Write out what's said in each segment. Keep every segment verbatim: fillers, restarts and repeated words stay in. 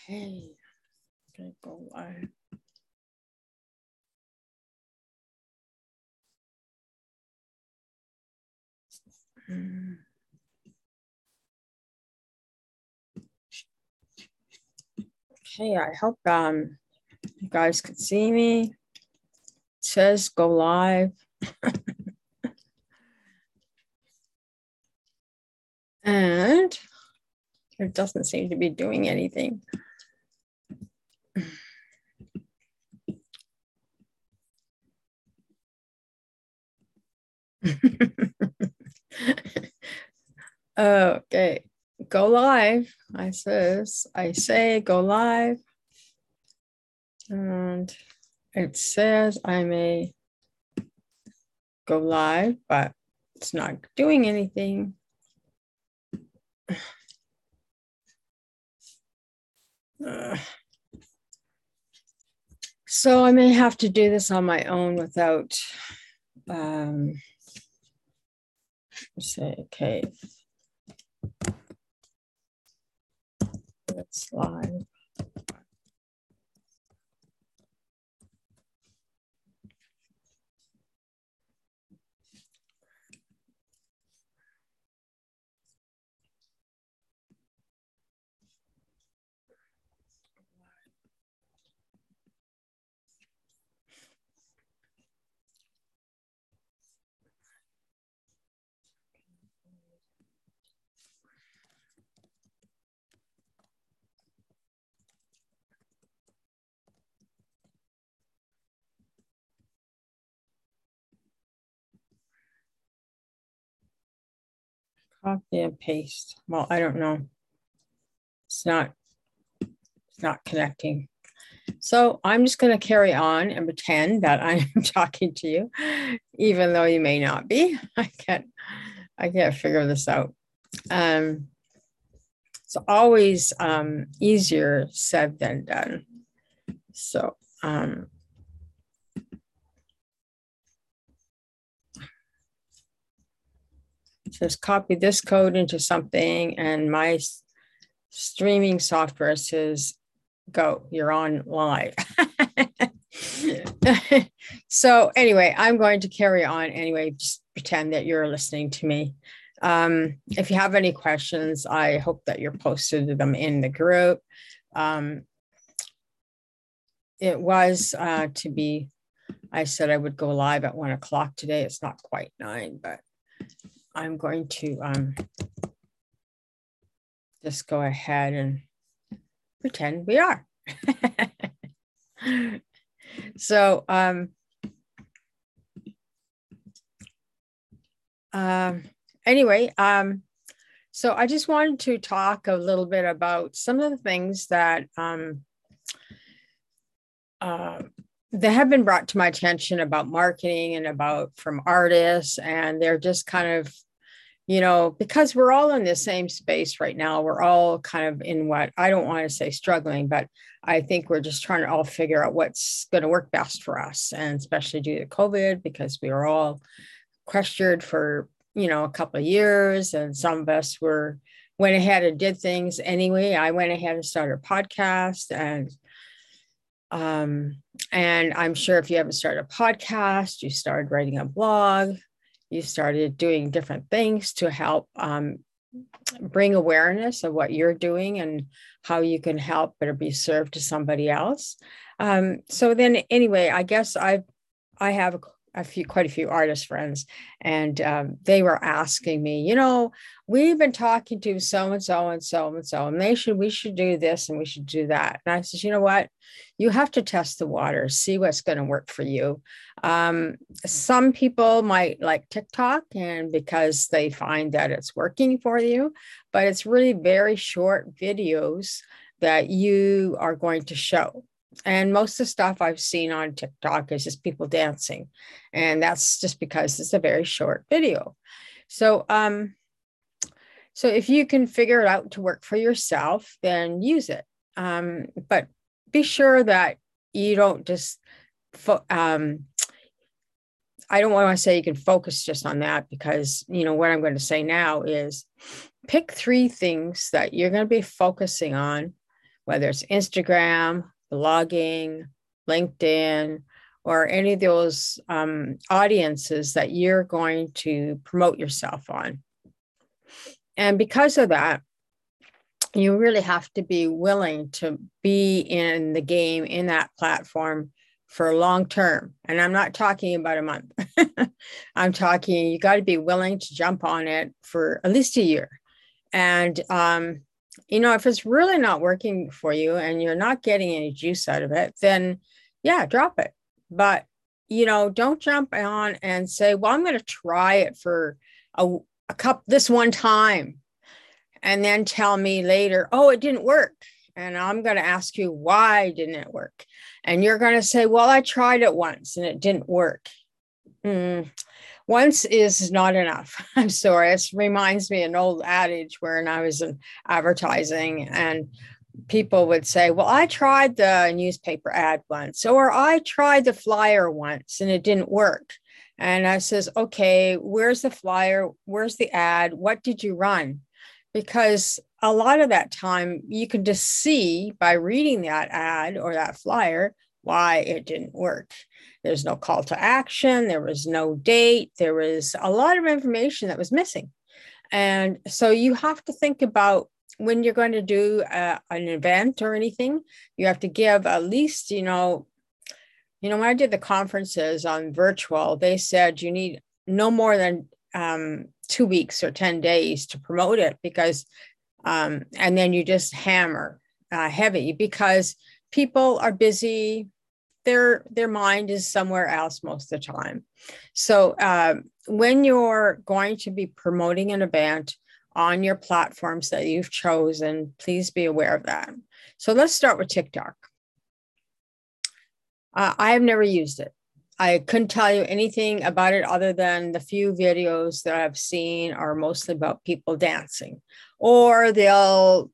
Okay, okay, go live. Okay, I hope um you guys can see me. It says go live. And it doesn't seem to be doing anything. Okay, go live. I says, I say go live. And it says I may go live, but it's not doing anything. Uh, so I may have to do this on my own without, um, say, okay. It's live. Copy and paste. Well, I don't know. It's not, it's not connecting. So I'm just going to carry on and pretend that I'm talking to you, even though you may not be. I can't, I can't figure this out. Um, it's always um, easier said than done. So, um, just copy this code into something, and my streaming software says, go, you're on live. So anyway, I'm going to carry on anyway, just pretend that you're listening to me. Um, if you have any questions, I hope that you're posted them in the group. Um, it was uh, to be, I said I would go live at one o'clock today. It's not quite nine, but I'm going to um, just go ahead and pretend we are. So, um, um, anyway, um, so I just wanted to talk a little bit about some of the things that um, uh, that have been brought to my attention about marketing and about from artists, and they're just kind of, you know, because we're all in the same space right now. We're all kind of in what, I don't want to say struggling, but I think we're just trying to all figure out what's going to work best for us. And especially due to COVID, because we were all questioned for, you know, a couple of years. And some of us were, went ahead and did things anyway. I went ahead and started a podcast, and um, and I'm sure if you haven't started a podcast, you started writing a blog, you started doing different things to help um, bring awareness of what you're doing and how you can help or be served to somebody else. Um, so then anyway, I guess I I have a few, quite a few artist friends, and um, they were asking me, you know, we've been talking to so and so and so and so, and they should, we should do this and we should do that. And I said, you know what, you have to test the waters, see what's going to work for you. Um, some people might like TikTok, and because they find that it's working for you, but it's really very short videos that you are going to show. And most of the stuff I've seen on TikTok is just people dancing. And that's just because it's a very short video. So, um, so if you can figure it out to work for yourself, then use it. Um, but be sure that you don't just, fo- um, I don't want to say you can focus just on that, because, you know, what I'm going to say now is pick three things that you're going to be focusing on whether it's Instagram, blogging, LinkedIn, or any of those um, audiences that you're going to promote yourself on. And because of that, you really have to be willing to be in the game, in that platform for long term. And I'm not talking about a month. I'm talking, you got to be willing to jump on it for at least a year. And, um, you know, if it's really not working for you and you're not getting any juice out of it, then yeah, drop it. But, you know, don't jump on and say, well, I'm going to try it for a, a cup this one time, and then tell me later, oh, it didn't work. And I'm going to ask you, why didn't it work? And you're going to say, well, I tried it once and it didn't work. Mm. Once is not enough. I'm sorry. It reminds me of an old adage where I was in advertising and people would say, well, I tried the newspaper ad once, or I tried the flyer once and it didn't work. And I says, okay, where's the flyer? Where's the ad? What did you run? Because a lot of that time you can just see by reading that ad or that flyer why it didn't work. There's no call to action. There was no date. There was a lot of information that was missing. And so you have to think about when you're going to do uh, an event or anything, you have to give at least, you know, you know, when I did the conferences on virtual, they said you need no more than um, two weeks or ten days to promote it, because, um, and then you just hammer uh, heavy because people are busy. Their, their mind is somewhere else most of the time. So uh, when you're going to be promoting an event on your platforms that you've chosen, please be aware of that. So let's start with TikTok. Uh, I have never used it. I couldn't tell you anything about it other than the few videos that I've seen are mostly about people dancing, or they'll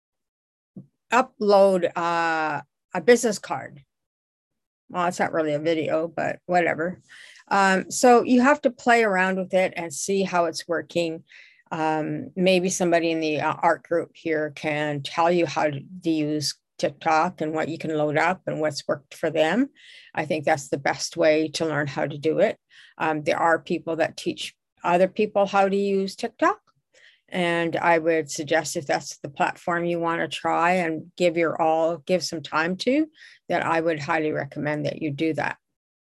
upload uh, a business card. Well, it's not really a video, but whatever. Um, so you have to play around with it and see how it's working. Um, maybe somebody in the uh, art group here can tell you how to, to use TikTok and what you can load up and what's worked for them. I think that's the best way to learn how to do it. Um, there are people that teach other people how to use TikTok. And I would suggest, if that's the platform you want to try and give your all, give some time to, that I would highly recommend that you do that.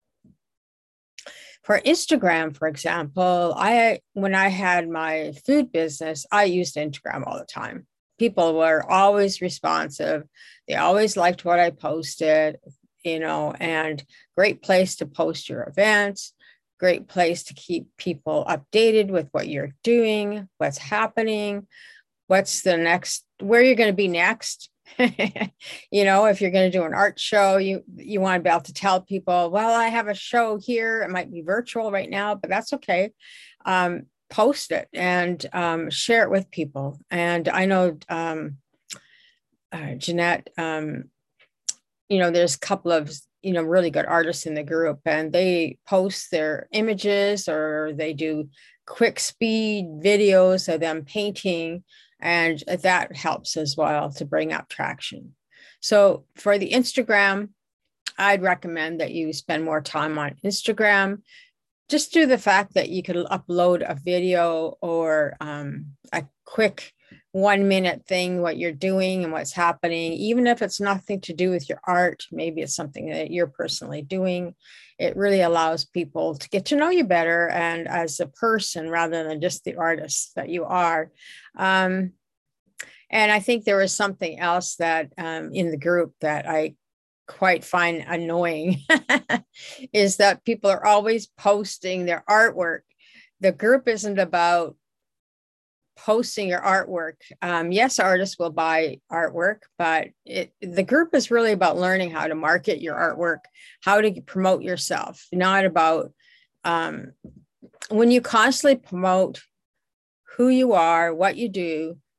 For Instagram, for example, I when I had my food business, I used Instagram all the time. People were always responsive. They always liked what I posted, you know, and great place to post your events, great place to keep people updated with what you're doing, what's happening, what's the next, where you're going to be next. You know, if you're going to do an art show, you you want to be able to tell people, well, I have a show here. It might be virtual right now, but that's okay. Um, post it and um, share it with people. And I know um, uh, Jeanette, um, you know, there's a couple of, you know, really good artists in the group, and they post their images or they do quick speed videos of them painting. And that helps as well to bring up traction. So for the Instagram, I'd recommend that you spend more time on Instagram. Just do the fact that you could upload a video or um, a quick one minute thing, what you're doing and what's happening, even if it's nothing to do with your art, maybe it's something that you're personally doing. It really allows people to get to know you better and as a person rather than just the artist that you are. Um, and I think there was something else that um, in the group that I quite find annoying is that people are always posting their artwork. The group isn't about posting your artwork. Um, yes, artists will buy artwork, but it, the group is really about learning how to market your artwork, how to promote yourself, not about um, when you constantly promote who you are, what you do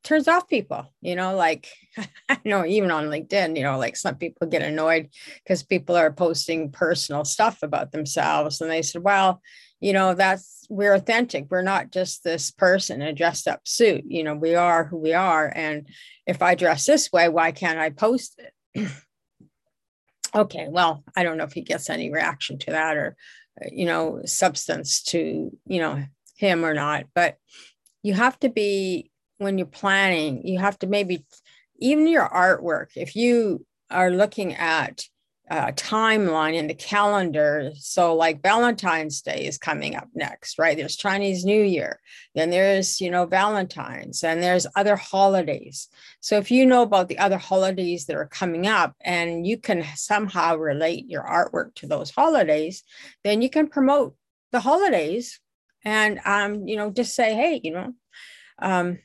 turns off people, you know, like, I know even on LinkedIn, you know, like some people get annoyed because people are posting personal stuff about themselves. And they said, well, you know, that's, we're authentic. We're not just this person in a dressed up suit. You know, we are who we are. And if I dress this way, why can't I post it? Okay, well, I don't know if he gets any reaction to that or, you know, substance to, you know, him or not. But you have to be, when you're planning, you have to maybe, even your artwork, if you are looking at a timeline in the calendar, so like Valentine's Day is coming up next, right? There's Chinese New Year, then there's, you know, Valentine's, and there's other holidays. So if you know about the other holidays that are coming up and you can somehow relate your artwork to those holidays, then you can promote the holidays and, um, you know, just say, hey, you know, um,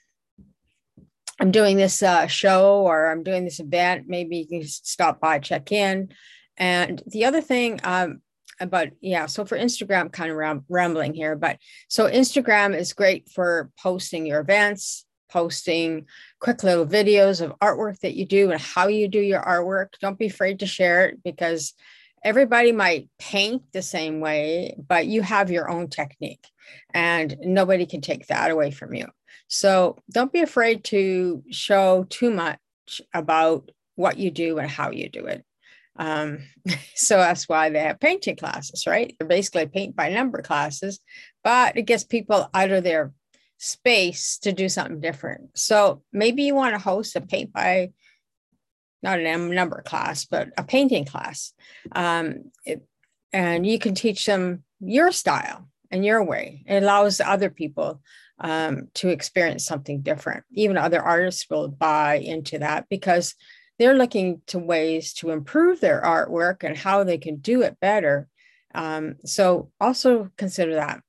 I'm doing this uh, show or I'm doing this event. Maybe you can stop by, check in. And the other thing um, about, yeah, so for Instagram, kind of ram- rambling here, but so Instagram is great for posting your events, posting quick little videos of artwork that you do and how you do your artwork. Don't be afraid to share it because everybody might paint the same way, but you have your own technique and nobody can take that away from you. So don't be afraid to show too much about what you do and how you do it. Um, so that's why they have painting classes, right? They're basically paint by number classes, but it gets people out of their space to do something different. So maybe you want to host a paint by, not a number class, but a painting class. Um, it, and you can teach them your style and your way. It allows other people um, to experience something different. Even other artists will buy into that because they're looking to ways to improve their artwork and how they can do it better. Um, so also consider that.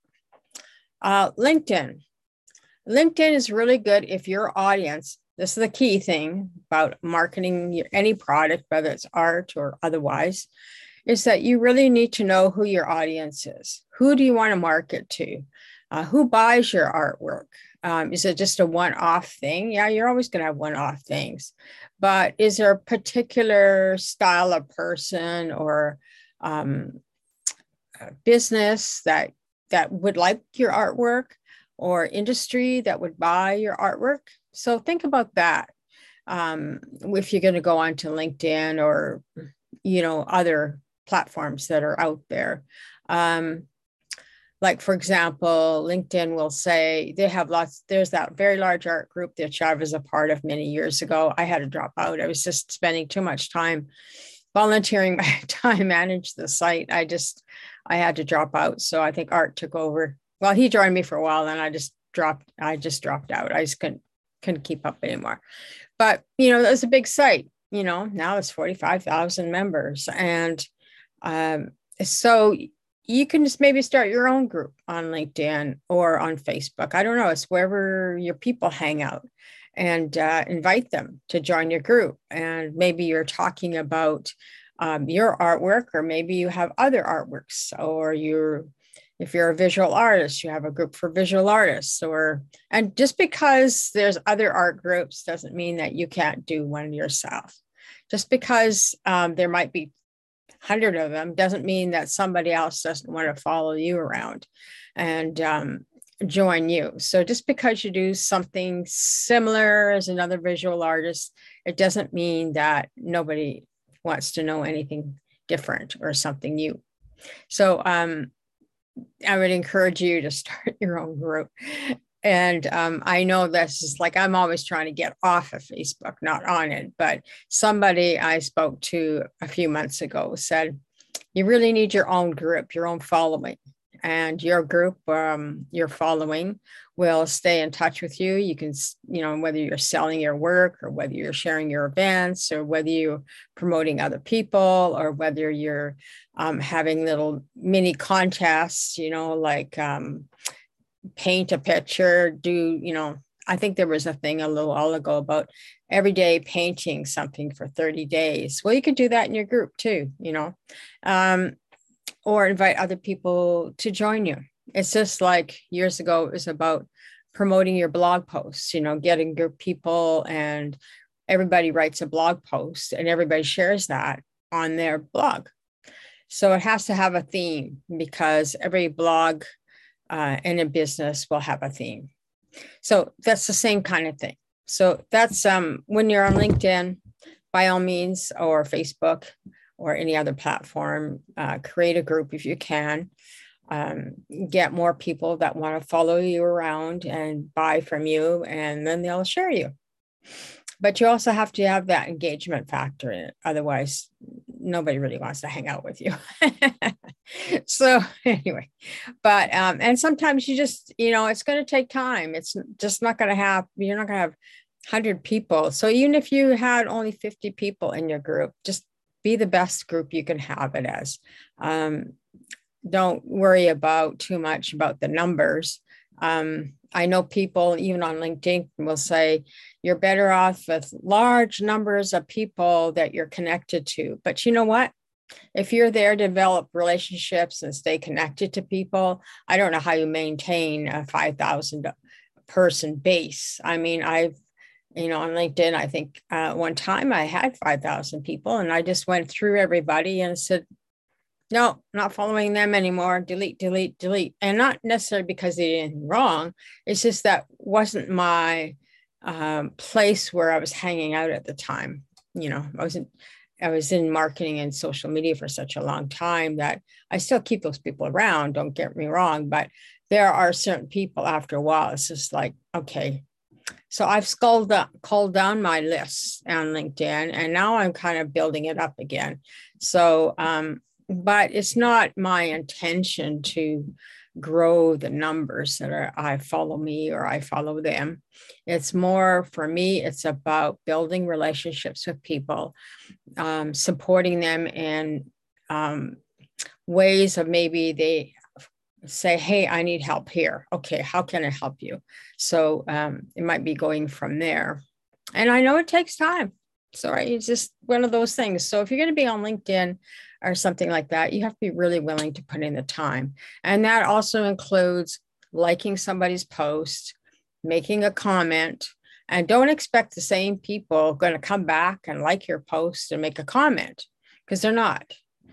Uh, LinkedIn. LinkedIn is really good if your audience, this is the key thing about marketing your, any product, whether it's art or otherwise, is that you really need to know who your audience is. Who do you want to market to? Uh, who buys your artwork? Um, is it just a one-off thing? Yeah, you're always going to have one-off things. But is there a particular style of person or um, business that, that would like your artwork or industry that would buy your artwork? So think about that. Um, if you're going to go onto LinkedIn or, you know, other platforms that are out there. Um, like, for example, LinkedIn will say they have lots, there's that very large art group that I was a part of many years ago. I had to drop out. I was just spending too much time volunteering my time, manage the site. I just, I had to drop out. So I think Art took over. Well, he joined me for a while and I just dropped, I just dropped out. I just couldn't, couldn't keep up anymore. But, you know, that was a big site. You know, now it's forty-five thousand members. And um, so you can just maybe start your own group on LinkedIn or on Facebook. I don't know. It's wherever your people hang out and uh, invite them to join your group. And maybe you're talking about um, your artwork, or maybe you have other artworks, or you're, if you're a visual artist, you have a group for visual artists. Or, and just because there's other art groups doesn't mean that you can't do one yourself. Just because um, there might be hundred of them doesn't mean that somebody else doesn't want to follow you around and um, join you. So just because you do something similar as another visual artist, it doesn't mean that nobody wants to know anything different or something new. So um, I would encourage you to start your own group. And um, I know this is like, I'm always trying to get off of Facebook, not on it. But somebody I spoke to a few months ago said, you really need your own group, your own following. And your group, um, your following will stay in touch with you. You can, you know, whether you're selling your work or whether you're sharing your events or whether you're promoting other people or whether you're um, having little mini contests, you know, like, um, paint a picture, do, you know, I think there was a thing a little while ago about every day painting something for thirty days. Well, you could do that in your group too, you know, um, or invite other people to join you. It's just like years ago, it was about promoting your blog posts, you know, getting your people, and everybody writes a blog post and everybody shares that on their blog. So it has to have a theme, because every blog uh, in a business will have a theme. So that's the same kind of thing. So that's um, when you're on LinkedIn, by all means, or Facebook or any other platform, uh, create a group if you can. Um, get more people that want to follow you around and buy from you, and then they'll share you. But you also have to have that engagement factor in it. Otherwise, nobody really wants to hang out with you. So anyway, but, um, and sometimes you just, you know, it's going to take time. It's just not going to have, you're not going to have one hundred people. So even if you had only fifty people in your group, just be the best group you can have it as. Um, don't worry about too much about the numbers. Um, I know people even on LinkedIn will say you're better off with large numbers of people that you're connected to. But you know what? If you're there to develop relationships and stay connected to people, I don't know how you maintain a five thousand person base. I mean, I've, you know, on LinkedIn, I think uh, one time I had five thousand people, and I just went through everybody and said, no, not following them anymore. Delete, delete, delete. And not necessarily because they did anything wrong. It's just that wasn't my um, place where I was hanging out at the time. You know, I wasn't, I was in marketing and social media for such a long time that I still keep those people around. Don't get me wrong, but there are certain people after a while, it's just like, okay. So I've culled, up, culled down my lists on LinkedIn, and now I'm kind of building it up again. So, um, but it's not my intention to grow the numbers that are I follow me or I follow them. It's more for me, it's about building relationships with people, um, supporting them in um, ways of maybe they say, hey, I need help here. Okay, how can I help you? So um, it might be going from there. And I know it takes time. Sorry, it's just one of those things. So if you're going to be on LinkedIn or something like that, you have to be really willing to put in the time. And that also includes liking somebody's post, making a comment, and don't expect the same people going to come back and like your post and make a comment, because they're not.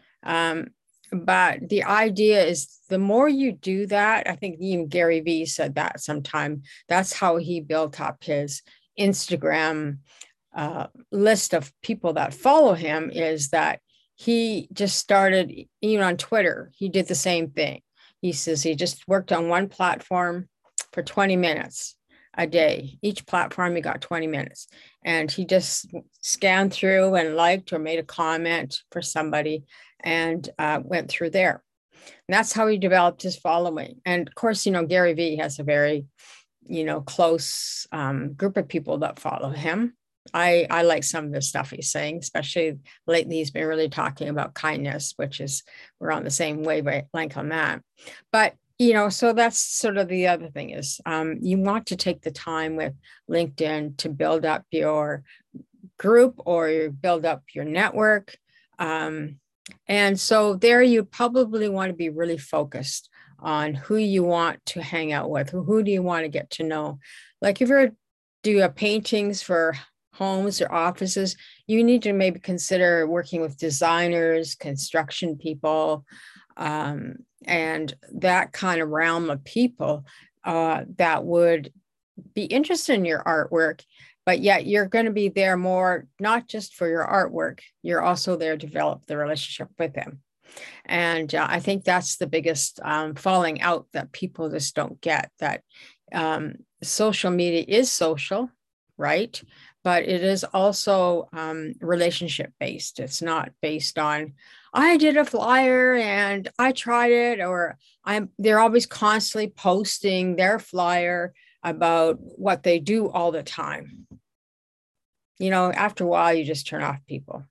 Um, but the idea is the more you do that, I think even Gary Vee said that sometime, that's how he built up his Instagram uh, list of people that follow him, is that he just started, even on Twitter, he did the same thing. He says he just worked on one platform for twenty minutes a day. Each platform, he got twenty minutes. And he just scanned through and liked or made a comment for somebody and uh, went through there. And that's how he developed his following. And of course, you know, Gary Vee has a very, you know, close um, group of people that follow him. I, I like some of the stuff he's saying, especially lately. He's been really talking about kindness, which is, we're on the same wavelength on that. But, you know, so that's sort of the other thing is um, you want to take the time with LinkedIn to build up your group or build up your network. Um, and so there you probably want to be really focused on who you want to hang out with. Who, who do you want to get to know? Like if you're do a paintings for homes or offices, you need to maybe consider working with designers, construction people, um, and that kind of realm of people uh, that would be interested in your artwork, but yet you're going to be there more, not just for your artwork, you're also there to develop the relationship with them. And uh, I think that's the biggest um, falling out that people just don't get, that um, social media is social, right? But it is also um, relationship based. It's not based on, I did a flyer and I tried it, or I'm, they're always constantly posting their flyer about what they do all the time. You know, after a while, you just turn off people.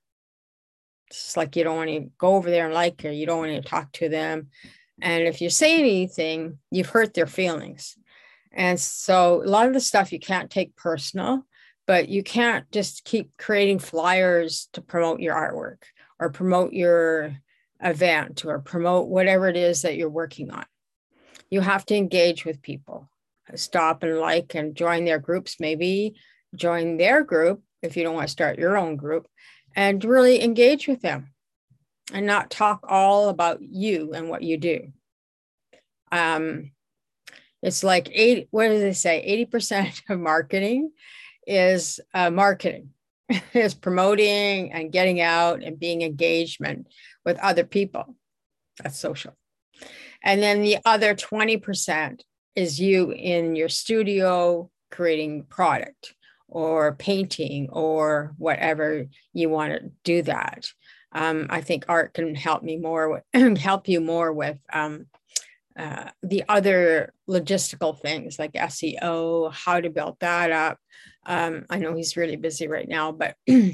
It's like you don't want to go over there and like her. You don't want to talk to them. And if you say anything, you've hurt their feelings. And so a lot of the stuff you can't take personal, but you can't just keep creating flyers to promote your artwork or promote your event or promote whatever it is that you're working on. You have to engage with people. stop and like and join their groups, maybe join their group if you don't want to start your own group, and really engage with them and not talk all about you and what you do. Um, it's like eight, what do they say? eighty percent of marketing is uh, marketing, is promoting and getting out and being engagement with other people. That's social. And then the other twenty percent is you in your studio creating product or painting or whatever you want to do that. Um, I think art can help me more, with, help you more with um, uh, the other logistical things like S E O, how to build that up. Um, I know he's really busy right now, but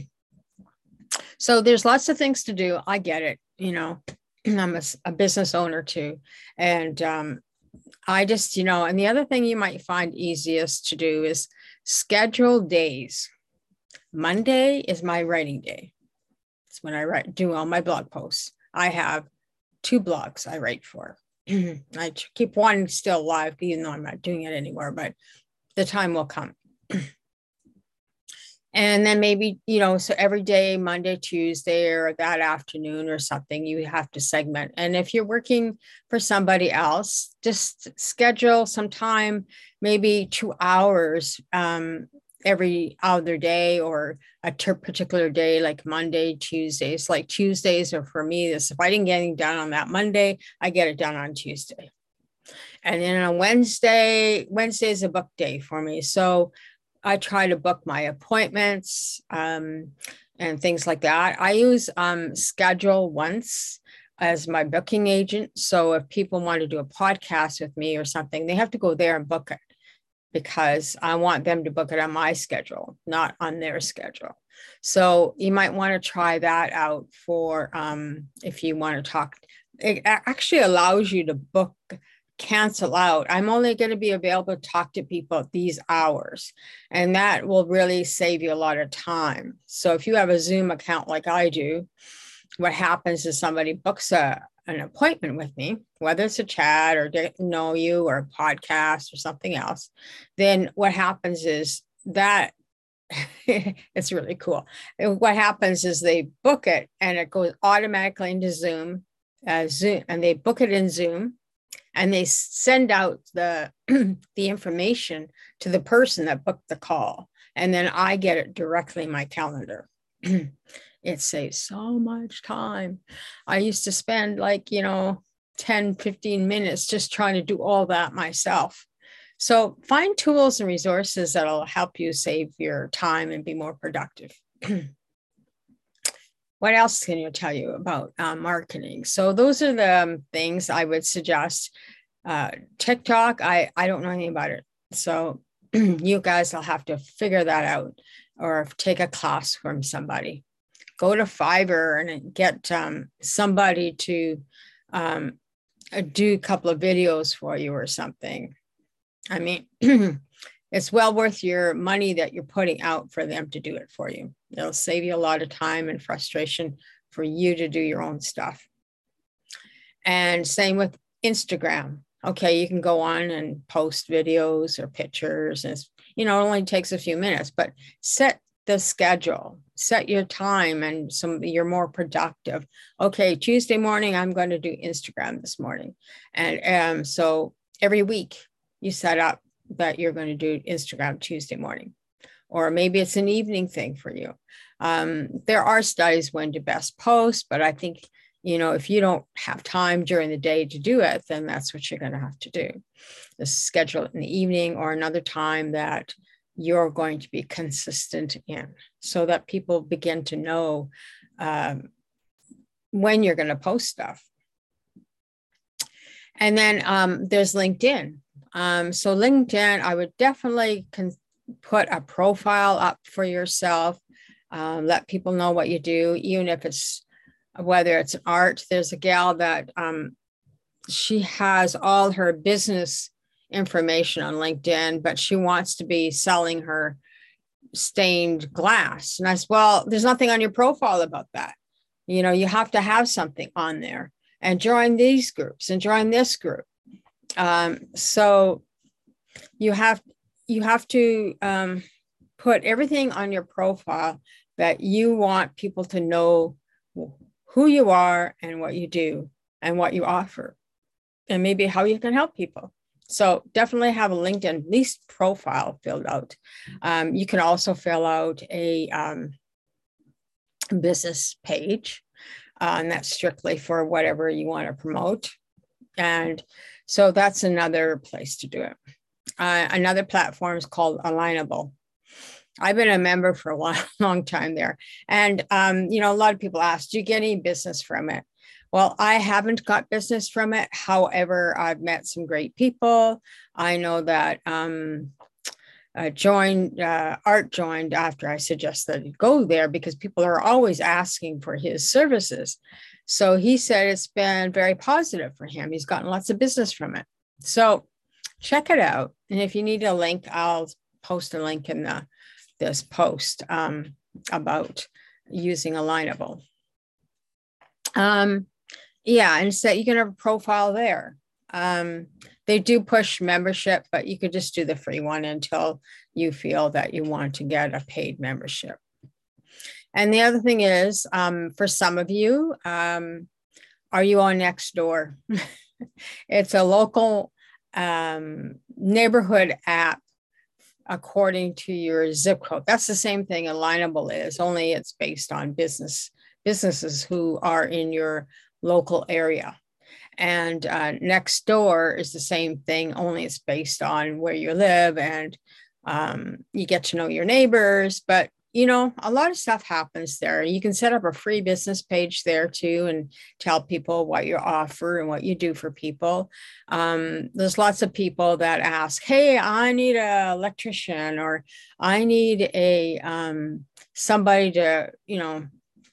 so there's lots of things to do. I get it. You know, I'm a, a business owner too. And um, I just, you know, and the other thing you might find easiest to do is schedule days. Monday is my writing day. It's when I write, do all my blog posts. I have two blogs I write for. I keep one still alive, even though I'm not doing it anymore, but the time will come. And then maybe, you know, so every day, Monday, Tuesday, or that afternoon or something, you have to segment. And if you're working for somebody else, just schedule some time, maybe two hours um, every other day or a ter- particular day, like Monday, Tuesdays. Like Tuesdays are for me, this, if I didn't get anything done on that Monday, I get it done on Tuesday. And then on Wednesday, Wednesday is a book day for me. So I try to book my appointments um, and things like that. I use um, Schedule Once as my booking agent. So if people want to do a podcast with me or something, they have to go there and book it because I want them to book it on my schedule, not on their schedule. So you might want to try that out for um, if you want to talk. It actually allows you to book cancel out. I'm only going to be available to talk to people at these hours. And that will really save you a lot of time. So if you have a Zoom account like I do, what happens is somebody books a, an appointment with me, whether it's a chat or get to know you or a podcast or something else, then what happens is that it's really cool. What happens is they book it and it goes automatically into Zoom, uh, Zoom, and they book it in Zoom. And they send out the, the information to the person that booked the call. And then I get it directly in my calendar. It saves so much time. I used to spend like, you know, ten, fifteen minutes just trying to do all that myself. So find tools and resources that'll help you save your time and be more productive. What else can you tell you about uh, marketing? So those are the um, things I would suggest. Uh, TikTok, I, I don't know anything about it. So you guys will have to figure that out or take a class from somebody. Go to Fiverr and get um, somebody to um, do a couple of videos for you or something. I mean, it's well worth your money that you're putting out for them to do it for you. It'll save you a lot of time and frustration for you to do your own stuff. And same with Instagram. Okay, you can go on and post videos or pictures. And it's, you know, it only takes a few minutes, but set the schedule, set your time and some you're more productive. Okay, Tuesday morning, I'm going to do Instagram this morning. And um, so every week you set up that you're going to do Instagram Tuesday morning, or maybe it's an evening thing for you. Um, there are studies when to best post, but I think, you know, if you don't have time during the day to do it, then that's what you're going to have to do. Just schedule it in the evening or another time that you're going to be consistent in so that people begin to know um, when you're going to post stuff. And then um, there's LinkedIn. Um, so LinkedIn, I would definitely con- put a profile up for yourself. Uh, let people know what you do, even if it's whether it's art. There's a gal that um, she has all her business information on LinkedIn, but she wants to be selling her stained glass. And I said, well, there's nothing on your profile about that. You know, you have to have something on there and join these groups and join this group. Um, so you have you have to um, put everything on your profile that you want people to know who you are and what you do and what you offer, and maybe how you can help people. So definitely have a LinkedIn at least profile filled out. Um, you can also fill out a um, business page, uh, and that's strictly for whatever you want to promote. And so that's another place to do it. Uh, another platform is called Alignable. I've been a member for a long, long time there. And, um, you know, a lot of people ask, do you get any business from it? Well, I haven't got business from it. However, I've met some great people. I know that um, uh, joined, uh, Art joined after I suggested go there because people are always asking for his services. So he said it's been very positive for him. He's gotten lots of business from it. So check it out. And if you need a link, I'll post a link in the this post um, about using Alignable. Um, yeah, and so you can have a profile there. Um, they do push membership, but you could just do the free one until you feel that you want to get a paid membership. And the other thing is, um, for some of you, um, are you on Nextdoor? It's a local um, neighborhood app according to your zip code. That's the same thing Alignable is, only it's based on business businesses who are in your local area. And uh, Nextdoor is the same thing, only it's based on where you live, and um, you get to know your neighbors. But you know, a lot of stuff happens there. You can set up a free business page there too and tell people what you offer and what you do for people. Um, there's lots of people that ask, hey, I need an electrician, or I need a um, somebody to, you know,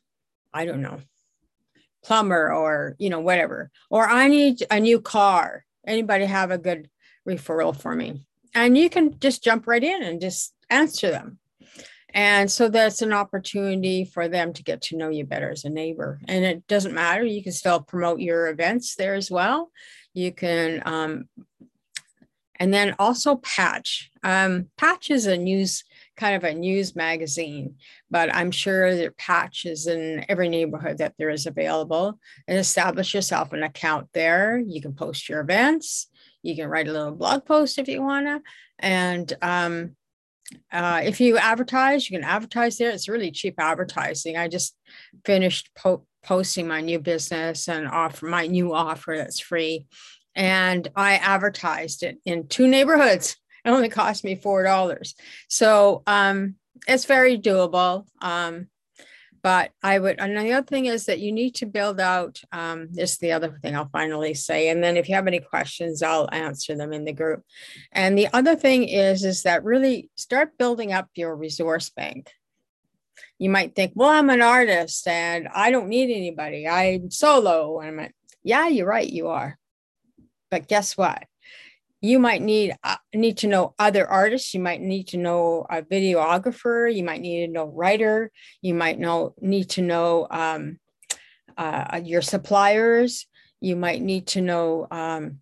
I don't know, plumber, or, you know, whatever, or I need a new car. Anybody have a good referral for me? And you can just jump right in and just answer them. And so that's an opportunity for them to get to know you better as a neighbor. And it doesn't matter. You can still promote your events there as well. You can, um, and then also Patch. Um, Patch is a news, kind of a news magazine, but I'm sure that Patch is in every neighborhood that there is available. And establish yourself an account there. You can post your events. You can write a little blog post if you want to. And, um, Uh, if you advertise, you can advertise there. It's really cheap advertising. I just finished po- posting my new business and offer my new offer that's free. And I advertised it in two neighborhoods. It only cost me four dollars. So um, it's very doable. Um, but I would, and the other thing is that you need to build out, um, this is the other thing I'll finally say. And then if you have any questions, I'll answer them in the group. And the other thing is, is that really start building up your resource bank. You might think, well, I'm an artist and I don't need anybody. I'm solo. And I'm like, yeah, you're right, you are. But guess what? You might need uh, need to know other artists. You might need to know a videographer. You might need to know a writer. You might know need to know um, uh, your suppliers. You might need to know, um,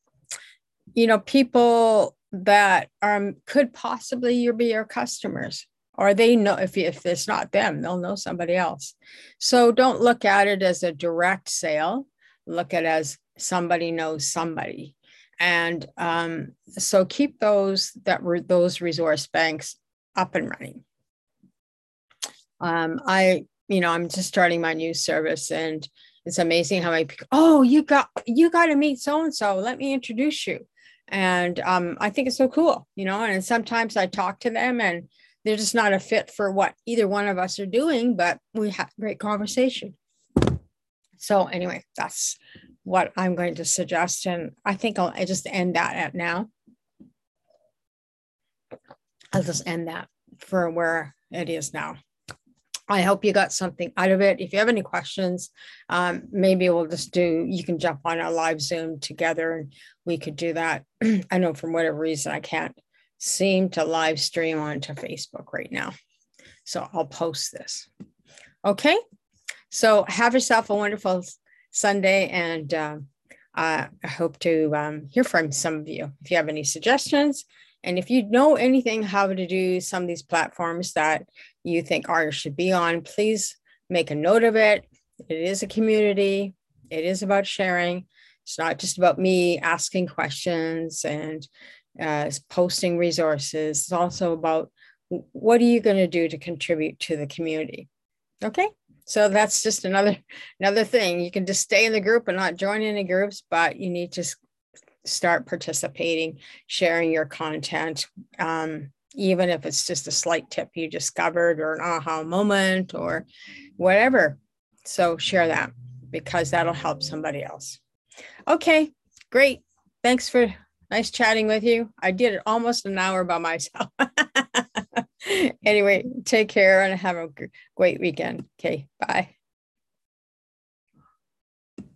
you know, people that um, could possibly be your customers, or they know if if it's not them, they'll know somebody else. So don't look at it as a direct sale. Look at it as somebody knows somebody. And um, so keep those that were those resource banks up and running. Um, I, you know, I'm just starting my new service, and it's amazing how many people, oh, you got you got to meet so and so. Let me introduce you. And um, I think it's so cool, you know. And sometimes I talk to them, and they're just not a fit for what either one of us are doing, but we have great conversation. So anyway, that's what I'm going to suggest. And I think I'll I just end that at now. I'll just end that for where it is now. I hope you got something out of it. If you have any questions, um, maybe we'll just do, you can jump on a live Zoom together and we could do that. I know from whatever reason, I can't seem to live stream onto Facebook right now. So I'll post this. Okay. So have yourself a wonderful Sunday, and uh, Uh, I hope to um, hear from some of you if you have any suggestions. And if you know anything how to do some of these platforms that you think artists should be on, please make a note of it. It is a community. It is about sharing. It's not just about me asking questions and uh, posting resources. It's also about what are you going to do to contribute to the community? Okay. So that's just another another thing. You can just stay in the group and not join any groups, but you need to start participating, sharing your content, um, even if it's just a slight tip you discovered or an aha moment or whatever. So share that because that'll help somebody else. Okay, great. Thanks for nice chatting with you. I did it almost an hour by myself. Anyway, take care and have a great weekend. Okay, bye.